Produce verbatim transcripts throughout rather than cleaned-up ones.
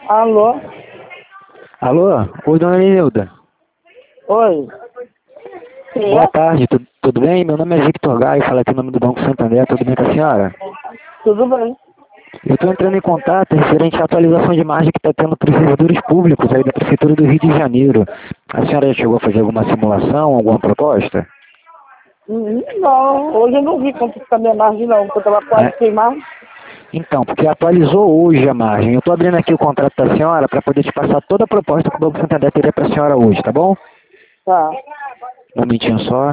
Alô? Alô? Oi, dona Lenilda. Oi. Quem Boa é? tarde, tu- tudo bem? Meu nome é Victor Gaio, falo aqui em nome do Banco Santander, tudo bem com a senhora? Tudo bem? Eu estou entrando em contato referente à atualização de margem que está tendo para os servidores públicos aí da Prefeitura do Rio de Janeiro. A senhora já chegou a fazer alguma simulação, alguma proposta? Hum, Não, hoje eu não vi quanto fica a minha margem não, porque eu estava quase É, sem margem. então, porque atualizou hoje a margem. Eu estou abrindo aqui o contrato da senhora para poder te passar toda a proposta que o Banco Santander teria para a senhora hoje, tá bom? Tá. Um momentinho só.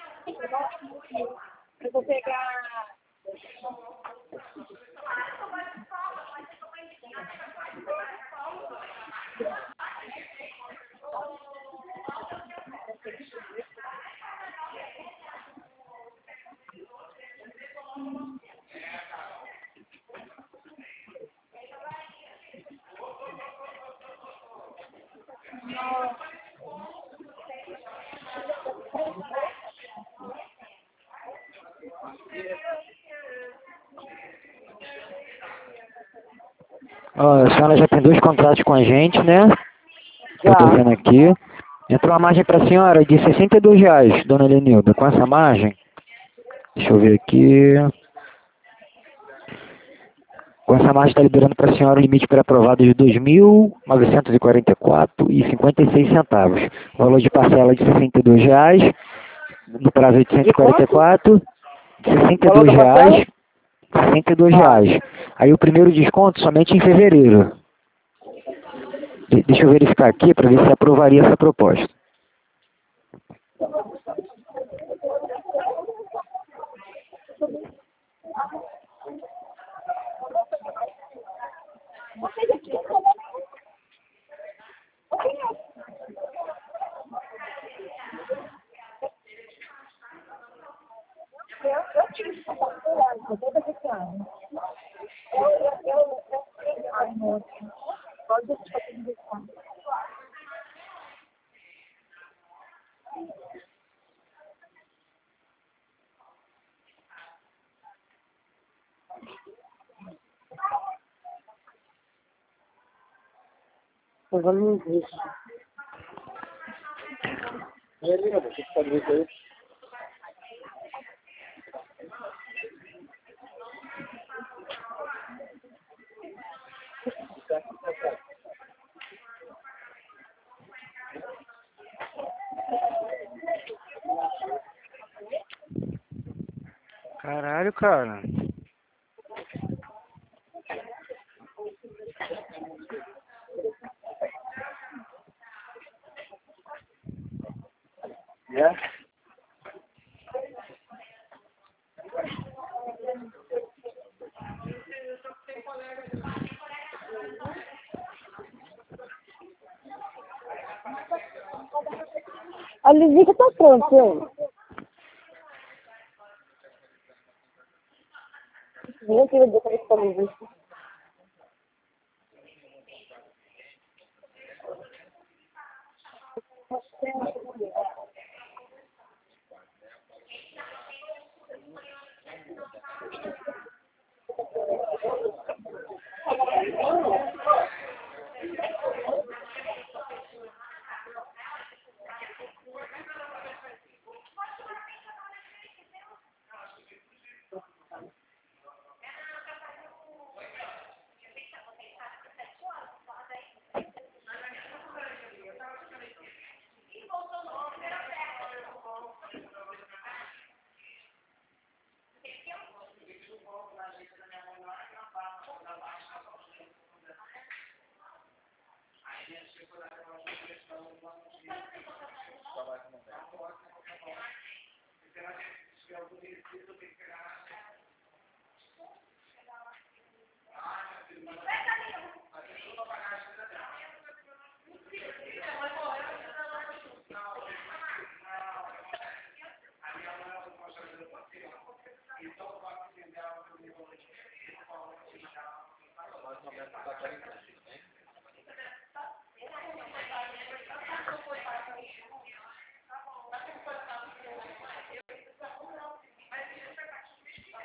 Ó, a senhora já tem dois contratos com a gente, né? Eu estou Já. vendo aqui. Entrou uma margem para a senhora de sessenta e dois reais, dona Lenilda. Com essa margem, deixa eu ver aqui. Com essa margem está liberando para a senhora o limite pré-aprovado de dois mil novecentos e quarenta e quatro reais e cinquenta e seis centavos. Valor de parcela de sessenta e dois reais, no prazo de De oitocentos e quarenta e quanto? quatro, de sessenta e Valor dois da parcela? reais, sessenta e dois Tá. reais. Aí o primeiro desconto somente em fevereiro. De- deixa eu verificar aqui para ver se aprovaria essa proposta. Eu vou me ver. Caralho, cara. A Lizica tá pronto, hein? Minha filha deixa isso pra Lizica.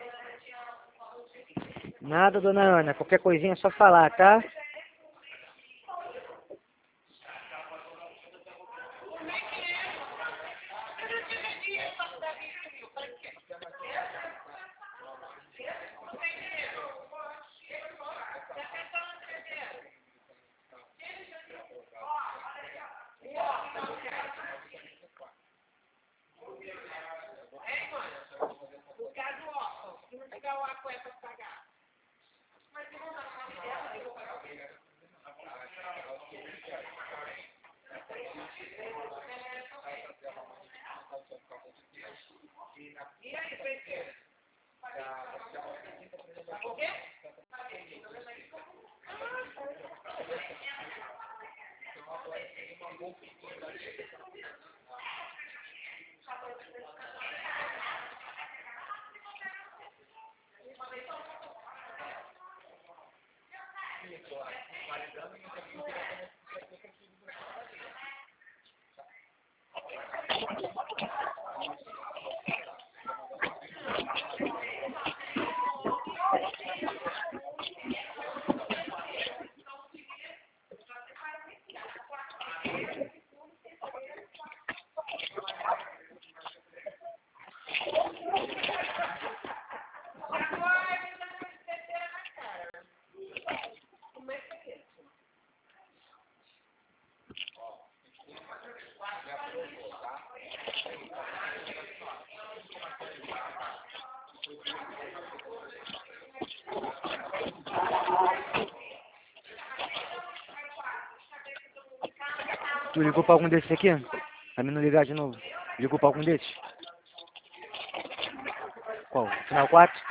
Nada, dona Ana. Qualquer coisinha é só falar, tá? Tu ligou pra algum desses aqui? Pra mim não ligar de novo. Ligou pra algum desses? Qual? Final quatro?